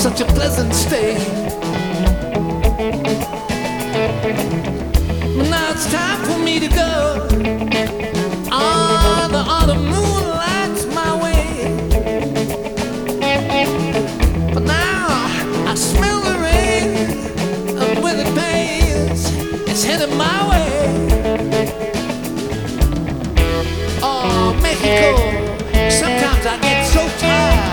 such a pleasant stay. But now it's time for me to go. Ah, the autumn moon lights my way. But now I smell the rain, and when it pays, it's headed my way. Oh, Mexico.